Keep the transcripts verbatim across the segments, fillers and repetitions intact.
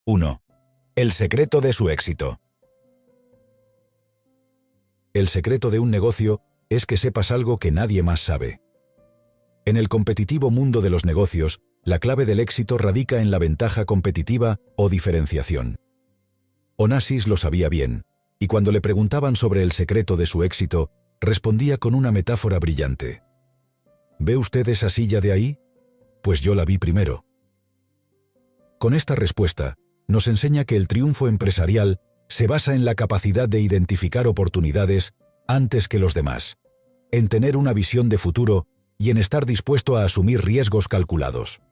uno. El secreto de su éxito. El secreto de un negocio es que sepas algo que nadie más sabe. En el competitivo mundo de los negocios, la clave del éxito radica en la ventaja competitiva o diferenciación. Onassis lo sabía bien, y cuando le preguntaban sobre el secreto de su éxito, respondía con una metáfora brillante. ¿Ve usted esa silla de ahí? Pues yo la vi primero. Con esta respuesta, nos enseña que el triunfo empresarial se basa en la capacidad de identificar oportunidades antes que los demás, en tener una visión de futuro y en estar dispuesto a asumir riesgos calculados.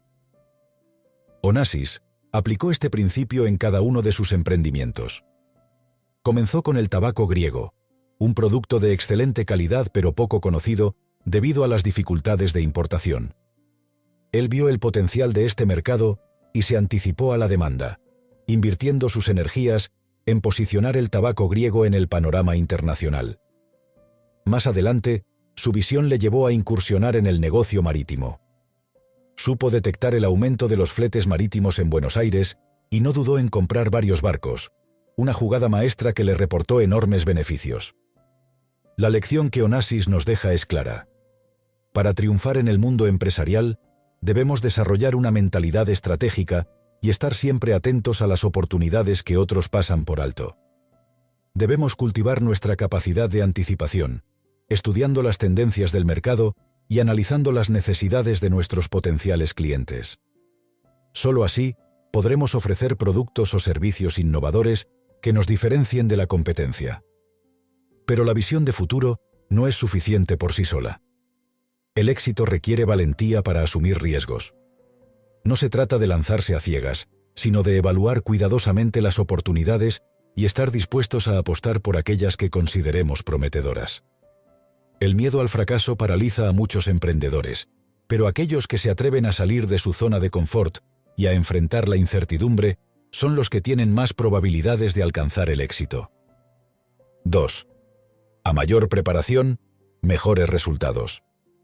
Onassis aplicó este principio en cada uno de sus emprendimientos. Comenzó con el tabaco griego, un producto de excelente calidad pero poco conocido debido a las dificultades de importación. Él vio el potencial de este mercado y se anticipó a la demanda, invirtiendo sus energías en posicionar el tabaco griego en el panorama internacional. Más adelante, su visión le llevó a incursionar en el negocio marítimo. Supo detectar el aumento de los fletes marítimos en Buenos Aires y no dudó en comprar varios barcos, una jugada maestra que le reportó enormes beneficios. La lección que Onassis nos deja es clara. Para triunfar en el mundo empresarial, debemos desarrollar una mentalidad estratégica y estar siempre atentos a las oportunidades que otros pasan por alto. Debemos cultivar nuestra capacidad de anticipación, estudiando las tendencias del mercado y analizando las necesidades de nuestros potenciales clientes. Solo así podremos ofrecer productos o servicios innovadores que nos diferencien de la competencia. Pero la visión de futuro no es suficiente por sí sola. El éxito requiere valentía para asumir riesgos. No se trata de lanzarse a ciegas, sino de evaluar cuidadosamente las oportunidades y estar dispuestos a apostar por aquellas que consideremos prometedoras. El miedo al fracaso paraliza a muchos emprendedores, pero aquellos que se atreven a salir de su zona de confort y a enfrentar la incertidumbre son los que tienen más probabilidades de alcanzar el éxito. dos. A mayor preparación, mejores resultados.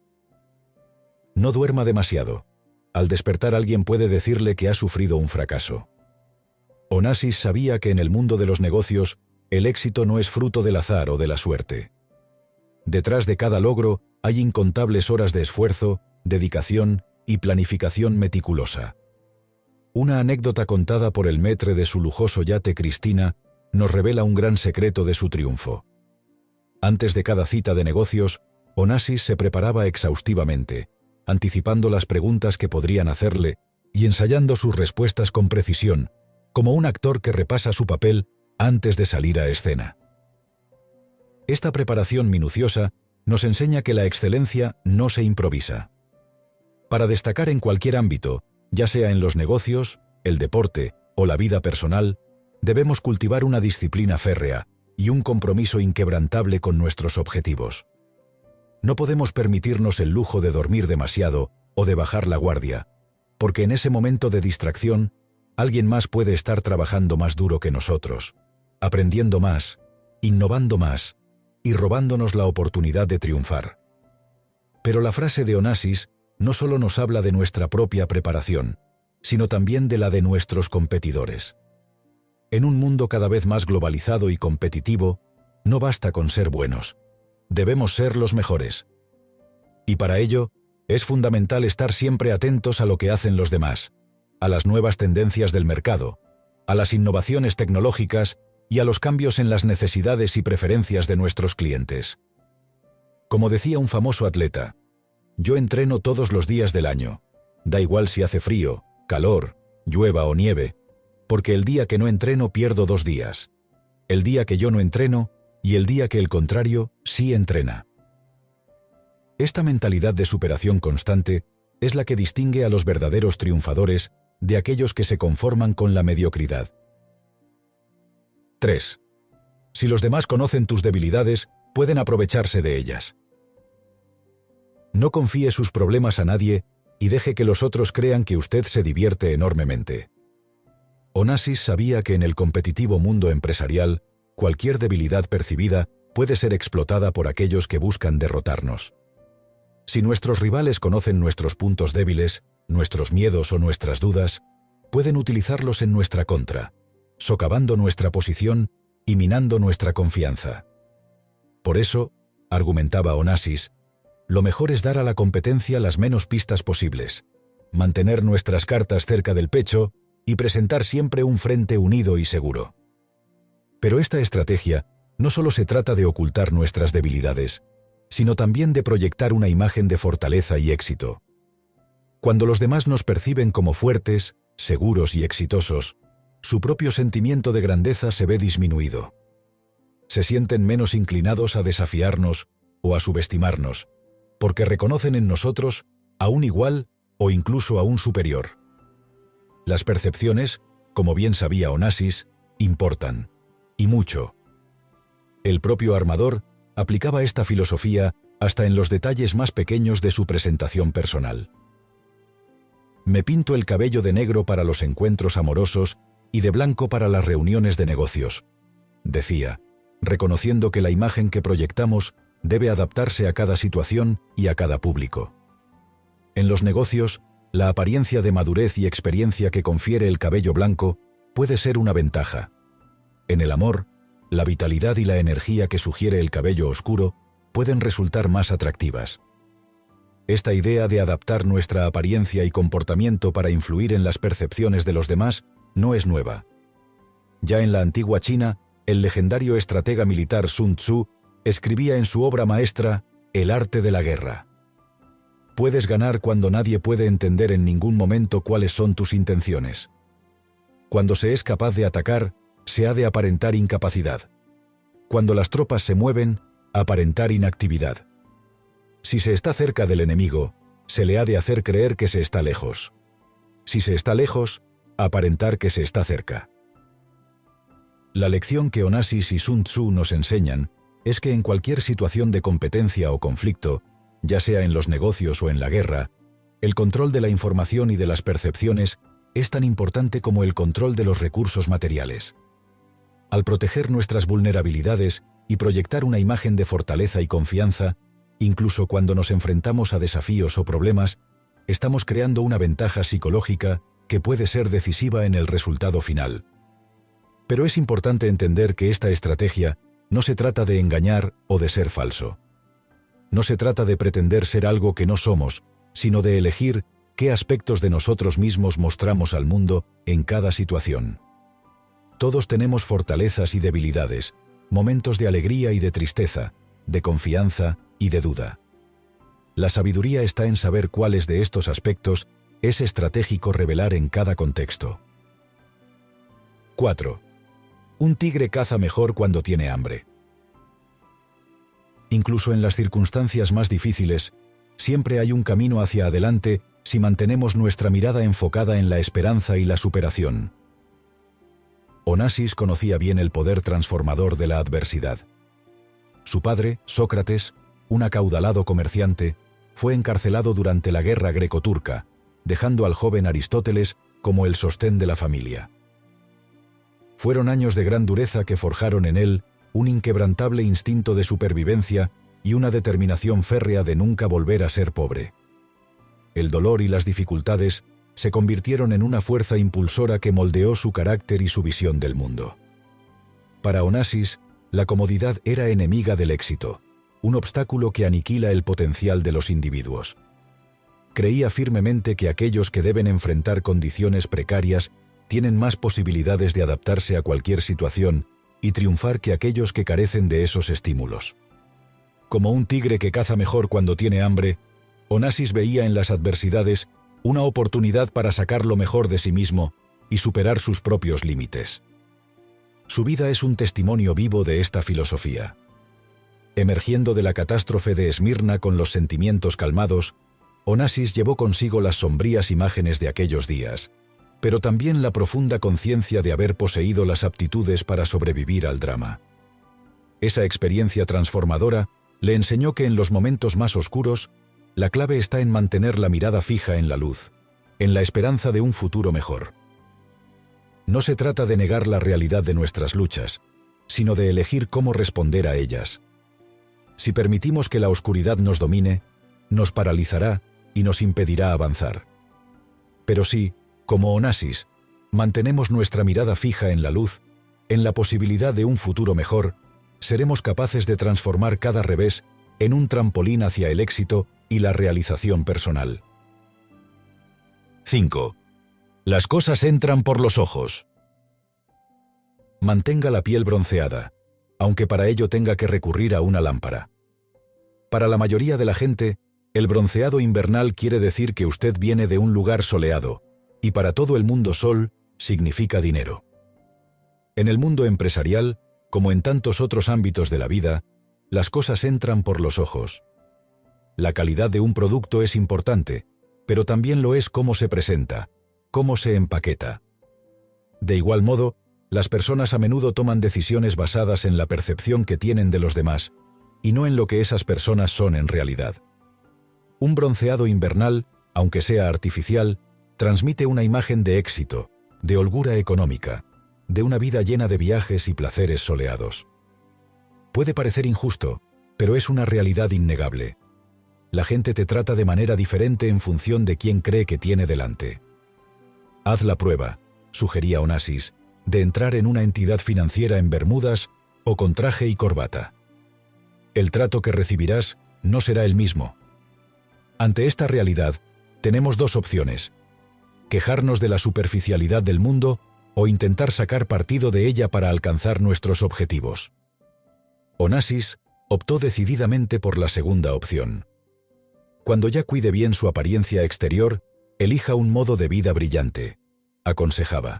No duerma demasiado. Al despertar alguien puede decirle que ha sufrido un fracaso. Onassis sabía que en el mundo de los negocios, el éxito no es fruto del azar o de la suerte. Detrás de cada logro hay incontables horas de esfuerzo, dedicación y planificación meticulosa. Una anécdota contada por el maître de su lujoso yate Cristina nos revela un gran secreto de su triunfo. Antes de cada cita de negocios, Onassis se preparaba exhaustivamente, anticipando las preguntas que podrían hacerle y ensayando sus respuestas con precisión, como un actor que repasa su papel antes de salir a escena. Esta preparación minuciosa nos enseña que la excelencia no se improvisa. Para destacar en cualquier ámbito, ya sea en los negocios, el deporte o la vida personal, debemos cultivar una disciplina férrea y un compromiso inquebrantable con nuestros objetivos. No podemos permitirnos el lujo de dormir demasiado o de bajar la guardia, porque en ese momento de distracción, alguien más puede estar trabajando más duro que nosotros, aprendiendo más, innovando más y robándonos la oportunidad de triunfar. Pero la frase de Onassis no solo nos habla de nuestra propia preparación, sino también de la de nuestros competidores. En un mundo cada vez más globalizado y competitivo, no basta con ser buenos. Debemos ser los mejores. Y para ello, es fundamental estar siempre atentos a lo que hacen los demás, a las nuevas tendencias del mercado, a las innovaciones tecnológicas y a los cambios en las necesidades y preferencias de nuestros clientes. Como decía un famoso atleta, yo entreno todos los días del año, da igual si hace frío, calor, llueva o nieve, porque el día que no entreno pierdo dos días, el día que yo no entreno y el día que el contrario sí entrena. Esta mentalidad de superación constante es la que distingue a los verdaderos triunfadores de aquellos que se conforman con la mediocridad. tres. Si los demás conocen tus debilidades, pueden aprovecharse de ellas. No confíe sus problemas a nadie y deje que los otros crean que usted se divierte enormemente. Onassis sabía que en el competitivo mundo empresarial, cualquier debilidad percibida puede ser explotada por aquellos que buscan derrotarnos. Si nuestros rivales conocen nuestros puntos débiles, nuestros miedos o nuestras dudas, pueden utilizarlos en nuestra contra, socavando nuestra posición y minando nuestra confianza. Por eso, argumentaba Onassis, lo mejor es dar a la competencia las menos pistas posibles, mantener nuestras cartas cerca del pecho y presentar siempre un frente unido y seguro. Pero esta estrategia no solo se trata de ocultar nuestras debilidades, sino también de proyectar una imagen de fortaleza y éxito. Cuando los demás nos perciben como fuertes, seguros y exitosos, su propio sentimiento de grandeza se ve disminuido. Se sienten menos inclinados a desafiarnos o a subestimarnos, porque reconocen en nosotros a un igual o incluso a un superior. Las percepciones, como bien sabía Onassis, importan, y mucho. El propio armador aplicaba esta filosofía hasta en los detalles más pequeños de su presentación personal. Me pinto el cabello de negro para los encuentros amorosos y de blanco para las reuniones de negocios, decía, reconociendo que la imagen que proyectamos debe adaptarse a cada situación y a cada público. En los negocios, la apariencia de madurez y experiencia que confiere el cabello blanco puede ser una ventaja. En el amor, la vitalidad y la energía que sugiere el cabello oscuro pueden resultar más atractivas. Esta idea de adaptar nuestra apariencia y comportamiento para influir en las percepciones de los demás no es nueva. Ya en la antigua China, el legendario estratega militar Sun Tzu escribía en su obra maestra El arte de la guerra. Puedes ganar cuando nadie puede entender en ningún momento cuáles son tus intenciones. Cuando se es capaz de atacar, se ha de aparentar incapacidad. Cuando las tropas se mueven, aparentar inactividad. Si se está cerca del enemigo, se le ha de hacer creer que se está lejos. Si se está lejos, aparentar que se está cerca. La lección que Onassis y Sun Tzu nos enseñan es que en cualquier situación de competencia o conflicto, ya sea en los negocios o en la guerra, el control de la información y de las percepciones es tan importante como el control de los recursos materiales. Al proteger nuestras vulnerabilidades y proyectar una imagen de fortaleza y confianza, incluso cuando nos enfrentamos a desafíos o problemas, estamos creando una ventaja psicológica que puede ser decisiva en el resultado final. Pero es importante entender que esta estrategia no se trata de engañar o de ser falso. No se trata de pretender ser algo que no somos, sino de elegir qué aspectos de nosotros mismos mostramos al mundo en cada situación. Todos tenemos fortalezas y debilidades, momentos de alegría y de tristeza, de confianza y de duda. La sabiduría está en saber cuáles de estos aspectos es estratégico revelar en cada contexto. cuatro. Un tigre caza mejor cuando tiene hambre. Incluso en las circunstancias más difíciles, siempre hay un camino hacia adelante si mantenemos nuestra mirada enfocada en la esperanza y la superación. Onassis conocía bien el poder transformador de la adversidad. Su padre, Sócrates, un acaudalado comerciante, fue encarcelado durante la guerra greco-turca, dejando al joven Aristóteles como el sostén de la familia. Fueron años de gran dureza que forjaron en él un inquebrantable instinto de supervivencia y una determinación férrea de nunca volver a ser pobre. El dolor y las dificultades se convirtieron en una fuerza impulsora que moldeó su carácter y su visión del mundo. Para Onassis, la comodidad era enemiga del éxito, un obstáculo que aniquila el potencial de los individuos. Creía firmemente que aquellos que deben enfrentar condiciones precarias tienen más posibilidades de adaptarse a cualquier situación y triunfar que aquellos que carecen de esos estímulos. Como un tigre que caza mejor cuando tiene hambre, Onassis veía en las adversidades una oportunidad para sacar lo mejor de sí mismo y superar sus propios límites. Su vida es un testimonio vivo de esta filosofía. Emergiendo de la catástrofe de Esmirna con los sentimientos calmados, Onassis llevó consigo las sombrías imágenes de aquellos días, pero también la profunda conciencia de haber poseído las aptitudes para sobrevivir al drama. Esa experiencia transformadora le enseñó que en los momentos más oscuros, la clave está en mantener la mirada fija en la luz, en la esperanza de un futuro mejor. No se trata de negar la realidad de nuestras luchas, sino de elegir cómo responder a ellas. Si permitimos que la oscuridad nos domine, nos paralizará y nos impedirá avanzar. Pero si, como Onassis, mantenemos nuestra mirada fija en la luz, en la posibilidad de un futuro mejor, seremos capaces de transformar cada revés en un trampolín hacia el éxito y la realización personal. cinco. Las cosas entran por los ojos. Mantenga la piel bronceada, aunque para ello tenga que recurrir a una lámpara. Para la mayoría de la gente, el bronceado invernal quiere decir que usted viene de un lugar soleado, y para todo el mundo sol significa dinero. En el mundo empresarial, como en tantos otros ámbitos de la vida, las cosas entran por los ojos. La calidad de un producto es importante, pero también lo es cómo se presenta, cómo se empaqueta. De igual modo, las personas a menudo toman decisiones basadas en la percepción que tienen de los demás, y no en lo que esas personas son en realidad. Un bronceado invernal, aunque sea artificial, transmite una imagen de éxito, de holgura económica, de una vida llena de viajes y placeres soleados. Puede parecer injusto, pero es una realidad innegable. La gente te trata de manera diferente en función de quién cree que tiene delante. Haz la prueba, sugería Onassis, de entrar en una entidad financiera en bermudas o con traje y corbata. El trato que recibirás no será el mismo. Ante esta realidad, tenemos dos opciones: quejarnos de la superficialidad del mundo o intentar sacar partido de ella para alcanzar nuestros objetivos. Onassis optó decididamente por la segunda opción. Cuando ya cuide bien su apariencia exterior, elija un modo de vida brillante, aconsejaba.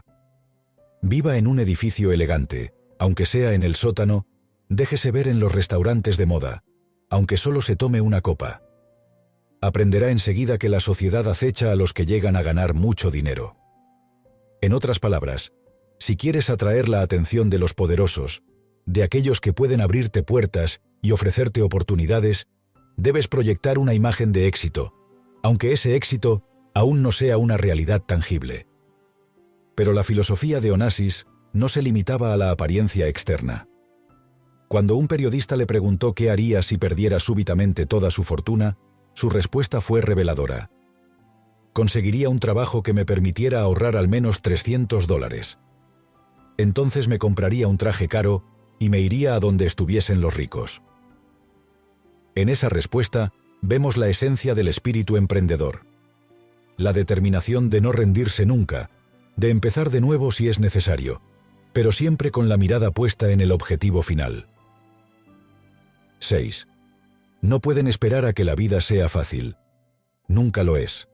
Viva en un edificio elegante, aunque sea en el sótano, déjese ver en los restaurantes de moda, aunque solo se tome una copa. Aprenderá enseguida que la sociedad acecha a los que llegan a ganar mucho dinero. En otras palabras, si quieres atraer la atención de los poderosos, de aquellos que pueden abrirte puertas y ofrecerte oportunidades, debes proyectar una imagen de éxito, aunque ese éxito aún no sea una realidad tangible. Pero la filosofía de Onassis no se limitaba a la apariencia externa. Cuando un periodista le preguntó qué haría si perdiera súbitamente toda su fortuna, su respuesta fue reveladora. Conseguiría un trabajo que me permitiera ahorrar al menos trescientos dólares. Entonces me compraría un traje caro y me iría a donde estuviesen los ricos. En esa respuesta vemos la esencia del espíritu emprendedor. La determinación de no rendirse nunca, de empezar de nuevo si es necesario, pero siempre con la mirada puesta en el objetivo final. seis. No pueden esperar a que la vida sea fácil. Nunca lo es.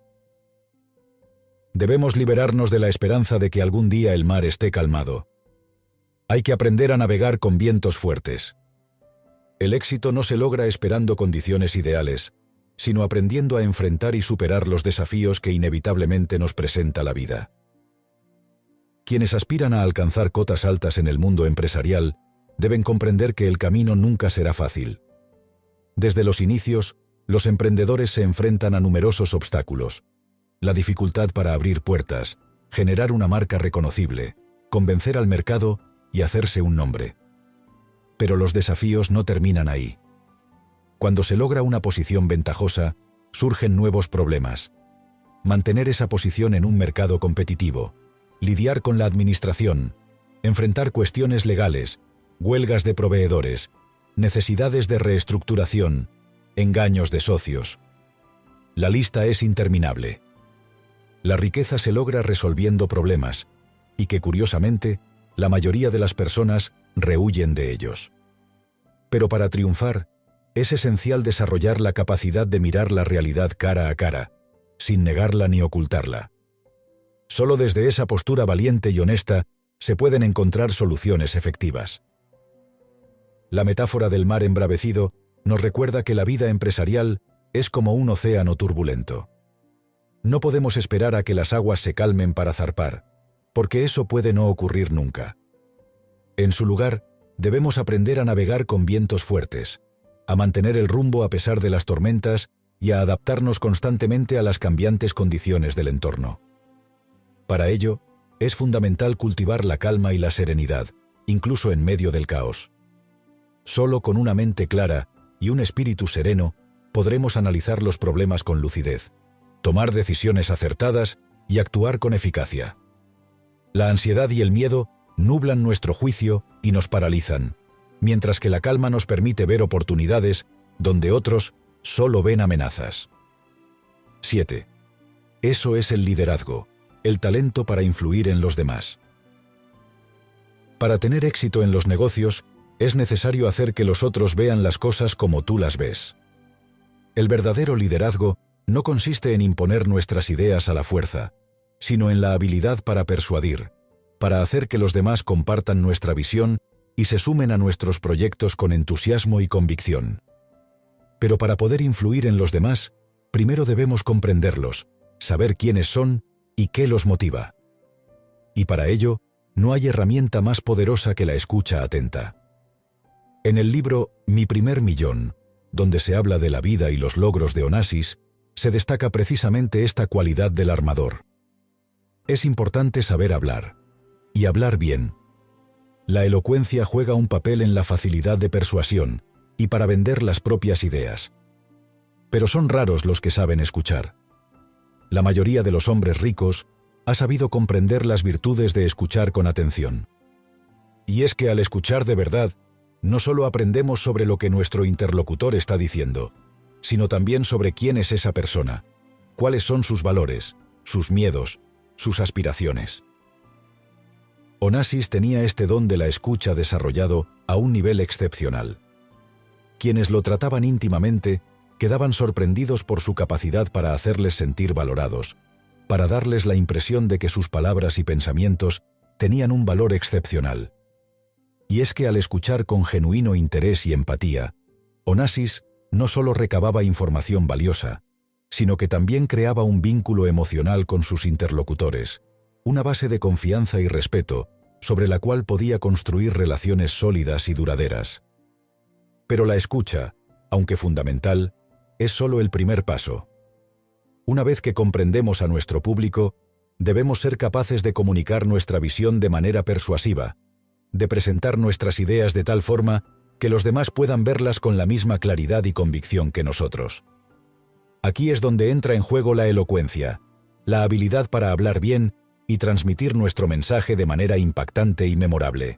Debemos liberarnos de la esperanza de que algún día el mar esté calmado. Hay que aprender a navegar con vientos fuertes. El éxito no se logra esperando condiciones ideales, sino aprendiendo a enfrentar y superar los desafíos que inevitablemente nos presenta la vida. Quienes aspiran a alcanzar cotas altas en el mundo empresarial deben comprender que el camino nunca será fácil. Desde los inicios, los emprendedores se enfrentan a numerosos obstáculos: la dificultad para abrir puertas, generar una marca reconocible, convencer al mercado y hacerse un nombre. Pero los desafíos no terminan ahí. Cuando se logra una posición ventajosa, surgen nuevos problemas. Mantener esa posición en un mercado competitivo, lidiar con la administración, enfrentar cuestiones legales, huelgas de proveedores, necesidades de reestructuración, engaños de socios. La lista es interminable. La riqueza se logra resolviendo problemas, y que curiosamente, la mayoría de las personas rehuyen de ellos. Pero para triunfar, es esencial desarrollar la capacidad de mirar la realidad cara a cara, sin negarla ni ocultarla. Solo desde esa postura valiente y honesta se pueden encontrar soluciones efectivas. La metáfora del mar embravecido nos recuerda que la vida empresarial es como un océano turbulento. No podemos esperar a que las aguas se calmen para zarpar, porque eso puede no ocurrir nunca. En su lugar, debemos aprender a navegar con vientos fuertes, a mantener el rumbo a pesar de las tormentas y a adaptarnos constantemente a las cambiantes condiciones del entorno. Para ello, es fundamental cultivar la calma y la serenidad, incluso en medio del caos. Solo con una mente clara y un espíritu sereno podremos analizar los problemas con lucidez, tomar decisiones acertadas y actuar con eficacia. La ansiedad y el miedo nublan nuestro juicio y nos paralizan, mientras que la calma nos permite ver oportunidades donde otros solo ven amenazas. siete. Eso es el liderazgo, el talento para influir en los demás. Para tener éxito en los negocios, es necesario hacer que los otros vean las cosas como tú las ves. El verdadero liderazgo no consiste en imponer nuestras ideas a la fuerza, sino en la habilidad para persuadir, para hacer que los demás compartan nuestra visión y se sumen a nuestros proyectos con entusiasmo y convicción. Pero para poder influir en los demás, primero debemos comprenderlos, saber quiénes son y qué los motiva. Y para ello, no hay herramienta más poderosa que la escucha atenta. En el libro Mi primer millón, donde se habla de la vida y los logros de Onassis, se destaca precisamente esta cualidad del armador. Es importante saber hablar, y hablar bien. La elocuencia juega un papel en la facilidad de persuasión y para vender las propias ideas. Pero son raros los que saben escuchar. La mayoría de los hombres ricos ha sabido comprender las virtudes de escuchar con atención. Y es que al escuchar de verdad, no solo aprendemos sobre lo que nuestro interlocutor está diciendo, sino también sobre quién es esa persona, cuáles son sus valores, sus miedos, sus aspiraciones. Onassis tenía este don de la escucha desarrollado a un nivel excepcional. Quienes lo trataban íntimamente quedaban sorprendidos por su capacidad para hacerles sentir valorados, para darles la impresión de que sus palabras y pensamientos tenían un valor excepcional. Y es que al escuchar con genuino interés y empatía, Onassis no solo recababa información valiosa, sino que también creaba un vínculo emocional con sus interlocutores, una base de confianza y respeto sobre la cual podía construir relaciones sólidas y duraderas. Pero la escucha, aunque fundamental, es solo el primer paso. Una vez que comprendemos a nuestro público, debemos ser capaces de comunicar nuestra visión de manera persuasiva, de presentar nuestras ideas de tal forma que los demás puedan verlas con la misma claridad y convicción que nosotros. Aquí es donde entra en juego la elocuencia, la habilidad para hablar bien y transmitir nuestro mensaje de manera impactante y memorable.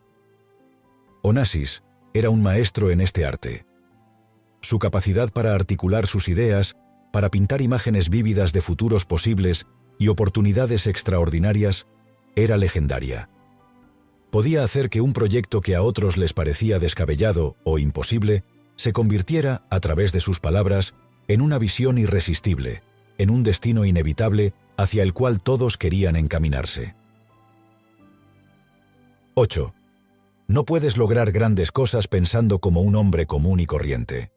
Onassis era un maestro en este arte. Su capacidad para articular sus ideas, para pintar imágenes vívidas de futuros posibles y oportunidades extraordinarias, era legendaria. Podía hacer que un proyecto que a otros les parecía descabellado o imposible se convirtiera, a través de sus palabras, en una visión irresistible, en un destino inevitable hacia el cual todos querían encaminarse. ocho. No puedes lograr grandes cosas pensando como un hombre común y corriente.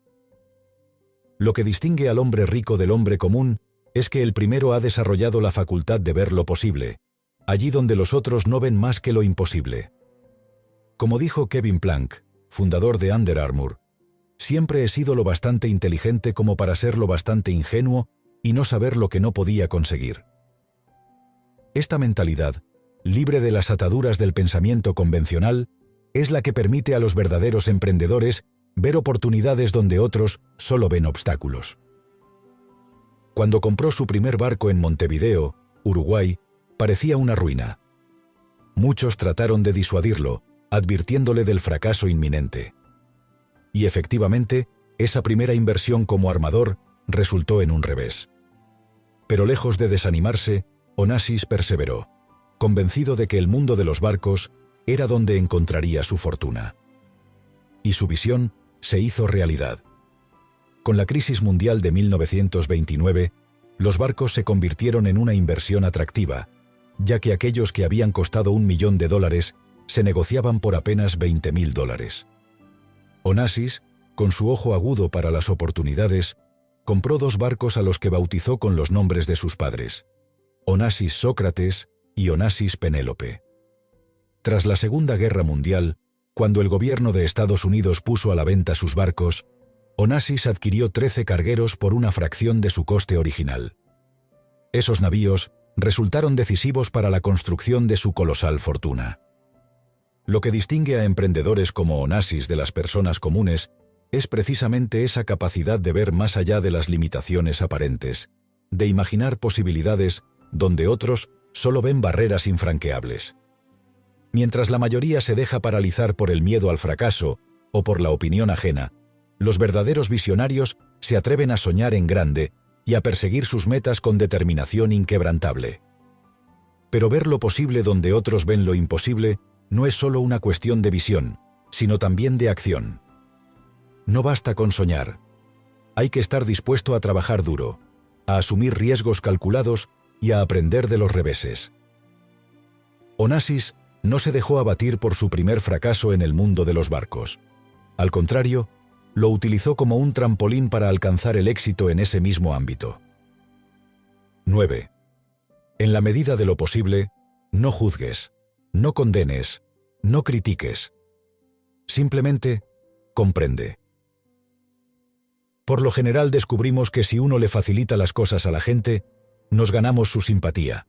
Lo que distingue al hombre rico del hombre común es que el primero ha desarrollado la facultad de ver lo posible, allí donde los otros no ven más que lo imposible. Como dijo Kevin Plank, fundador de Under Armour, siempre he sido lo bastante inteligente como para ser lo bastante ingenuo y no saber lo que no podía conseguir. Esta mentalidad, libre de las ataduras del pensamiento convencional, es la que permite a los verdaderos emprendedores ver oportunidades donde otros solo ven obstáculos. Cuando compró su primer barco en Montevideo, Uruguay, parecía una ruina. Muchos trataron de disuadirlo, advirtiéndole del fracaso inminente. Y efectivamente, esa primera inversión como armador resultó en un revés. Pero lejos de desanimarse, Onassis perseveró, convencido de que el mundo de los barcos era donde encontraría su fortuna. Y su visión se hizo realidad. Con la crisis mundial de mil novecientos veintinueve, los barcos se convirtieron en una inversión atractiva, ya que aquellos que habían costado un millón de dólares se negociaban por apenas veinte mil dólares. Onassis, con su ojo agudo para las oportunidades, compró dos barcos a los que bautizó con los nombres de sus padres, Onassis Sócrates y Onassis Penélope. Tras la Segunda Guerra Mundial, cuando el gobierno de Estados Unidos puso a la venta sus barcos, Onassis adquirió trece cargueros por una fracción de su coste original. Esos navíos resultaron decisivos para la construcción de su colosal fortuna. Lo que distingue a emprendedores como Onassis de las personas comunes es precisamente esa capacidad de ver más allá de las limitaciones aparentes, de imaginar posibilidades donde otros solo ven barreras infranqueables. Mientras la mayoría se deja paralizar por el miedo al fracaso o por la opinión ajena, los verdaderos visionarios se atreven a soñar en grande y a perseguir sus metas con determinación inquebrantable. Pero ver lo posible donde otros ven lo imposible no es solo una cuestión de visión, sino también de acción. No basta con soñar. Hay que estar dispuesto a trabajar duro, a asumir riesgos calculados y a aprender de los reveses. Onassis no se dejó abatir por su primer fracaso en el mundo de los barcos. Al contrario, lo utilizó como un trampolín para alcanzar el éxito en ese mismo ámbito. nueve. En la medida de lo posible, no juzgues, no condenes, no critiques. Simplemente, comprende. Por lo general descubrimos que si uno le facilita las cosas a la gente, nos ganamos su simpatía.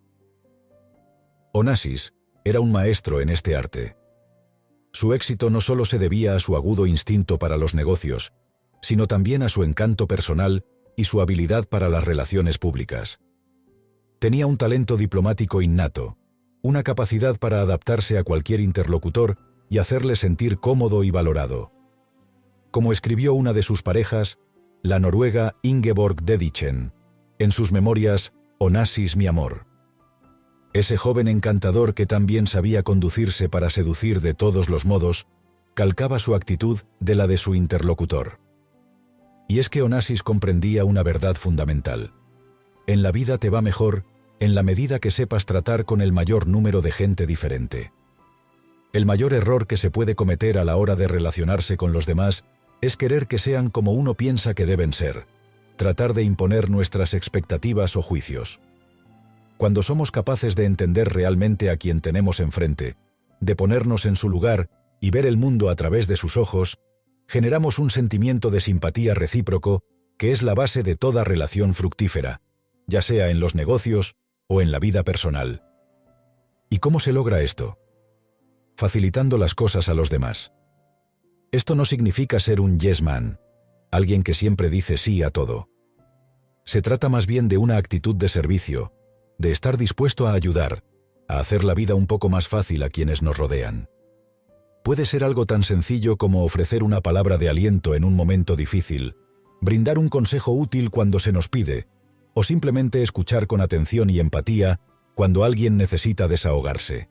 Onassis era un maestro en este arte. Su éxito no solo se debía a su agudo instinto para los negocios, sino también a su encanto personal y su habilidad para las relaciones públicas. Tenía un talento diplomático innato, una capacidad para adaptarse a cualquier interlocutor y hacerle sentir cómodo y valorado. Como escribió una de sus parejas, la noruega Ingeborg Dedichen, en sus memorias Onassis, mi amor. Ese joven encantador que tan bien sabía conducirse para seducir de todos los modos, calcaba su actitud de la de su interlocutor. Y es que Onassis comprendía una verdad fundamental. En la vida te va mejor en la medida que sepas tratar con el mayor número de gente diferente. El mayor error que se puede cometer a la hora de relacionarse con los demás es querer que sean como uno piensa que deben ser, tratar de imponer nuestras expectativas o juicios. Cuando somos capaces de entender realmente a quien tenemos enfrente, de ponernos en su lugar y ver el mundo a través de sus ojos, generamos un sentimiento de simpatía recíproco que es la base de toda relación fructífera, ya sea en los negocios o en la vida personal. ¿Y cómo se logra esto? Facilitando las cosas a los demás. Esto no significa ser un yes man, alguien que siempre dice sí a todo. Se trata más bien de una actitud de servicio, de estar dispuesto a ayudar, a hacer la vida un poco más fácil a quienes nos rodean. Puede ser algo tan sencillo como ofrecer una palabra de aliento en un momento difícil, brindar un consejo útil cuando se nos pide, o simplemente escuchar con atención y empatía cuando alguien necesita desahogarse.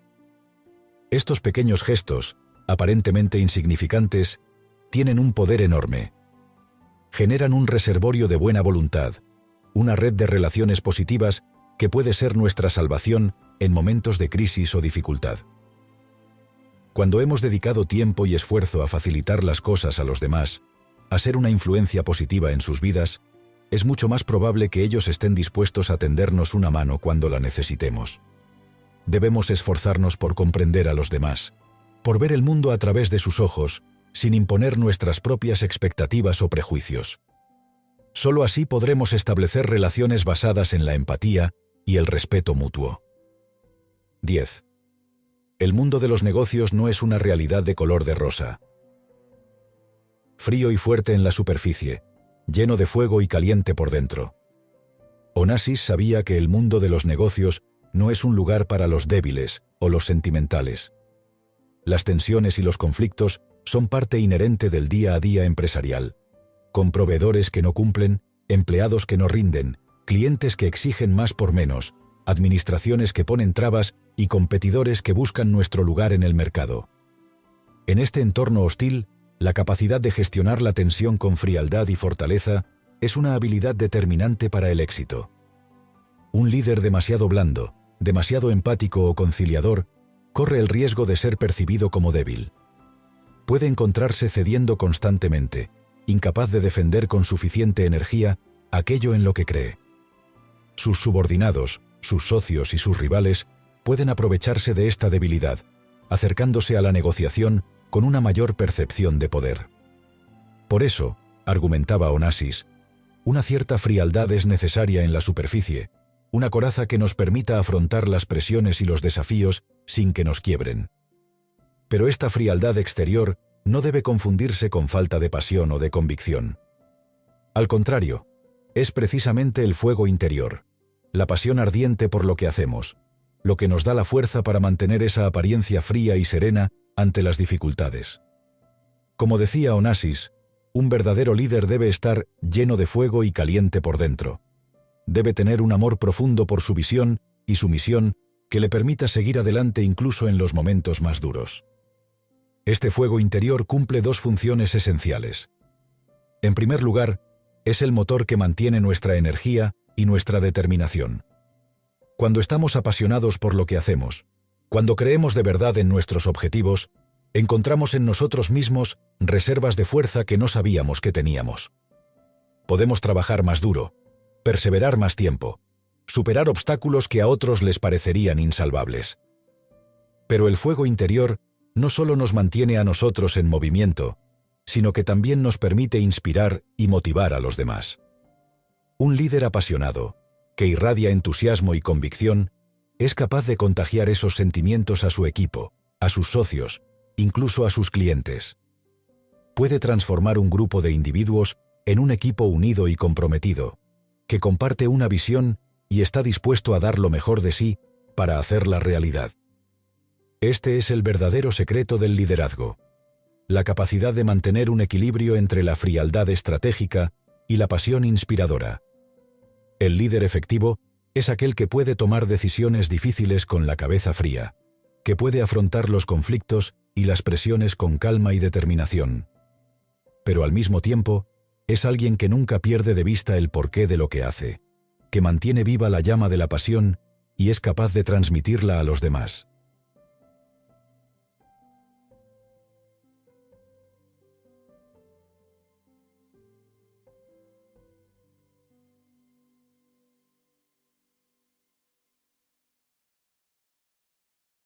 Estos pequeños gestos, aparentemente insignificantes, tienen un poder enorme. Generan un reservorio de buena voluntad, una red de relaciones positivas que puede ser nuestra salvación en momentos de crisis o dificultad. Cuando hemos dedicado tiempo y esfuerzo a facilitar las cosas a los demás, a ser una influencia positiva en sus vidas, es mucho más probable que ellos estén dispuestos a tendernos una mano cuando la necesitemos. Debemos esforzarnos por comprender a los demás, por ver el mundo a través de sus ojos, sin imponer nuestras propias expectativas o prejuicios. Solo así podremos establecer relaciones basadas en la empatía y el respeto mutuo. diez. El mundo de los negocios no es una realidad de color de rosa. Frío y fuerte en la superficie, lleno de fuego y caliente por dentro. Onassis sabía que el mundo de los negocios no es un lugar para los débiles o los sentimentales. Las tensiones y los conflictos son parte inherente del día a día empresarial, con proveedores que no cumplen, empleados que no rinden, clientes que exigen más por menos, administraciones que ponen trabas y competidores que buscan nuestro lugar en el mercado. En este entorno hostil, la capacidad de gestionar la tensión con frialdad y fortaleza es una habilidad determinante para el éxito. Un líder demasiado blando, demasiado empático o conciliador, corre el riesgo de ser percibido como débil. Puede encontrarse cediendo constantemente, incapaz de defender con suficiente energía aquello en lo que cree. Sus subordinados, sus socios y sus rivales pueden aprovecharse de esta debilidad, acercándose a la negociación con una mayor percepción de poder. Por eso, argumentaba Onassis, una cierta frialdad es necesaria en la superficie, una coraza que nos permita afrontar las presiones y los desafíos sin que nos quiebren. Pero esta frialdad exterior no debe confundirse con falta de pasión o de convicción. Al contrario, es precisamente el fuego interior, la pasión ardiente por lo que hacemos, lo que nos da la fuerza para mantener esa apariencia fría y serena ante las dificultades. Como decía Onassis, un verdadero líder debe estar lleno de fuego y caliente por dentro. Debe tener un amor profundo por su visión y su misión que le permita seguir adelante incluso en los momentos más duros. Este fuego interior cumple dos funciones esenciales. En primer lugar, es el motor que mantiene nuestra energía y nuestra determinación. Cuando estamos apasionados por lo que hacemos, cuando creemos de verdad en nuestros objetivos, encontramos en nosotros mismos reservas de fuerza que no sabíamos que teníamos. Podemos trabajar más duro, perseverar más tiempo, superar obstáculos que a otros les parecerían insalvables. Pero el fuego interior no solo nos mantiene a nosotros en movimiento, sino que también nos permite inspirar y motivar a los demás. Un líder apasionado, que irradia entusiasmo y convicción, es capaz de contagiar esos sentimientos a su equipo, a sus socios, incluso a sus clientes. Puede transformar un grupo de individuos en un equipo unido y comprometido, que comparte una visión y está dispuesto a dar lo mejor de sí para hacerla realidad. Este es el verdadero secreto del liderazgo: la capacidad de mantener un equilibrio entre la frialdad estratégica y la pasión inspiradora. El líder efectivo es aquel que puede tomar decisiones difíciles con la cabeza fría, que puede afrontar los conflictos y las presiones con calma y determinación. Pero al mismo tiempo, es alguien que nunca pierde de vista el porqué de lo que hace, que mantiene viva la llama de la pasión y es capaz de transmitirla a los demás.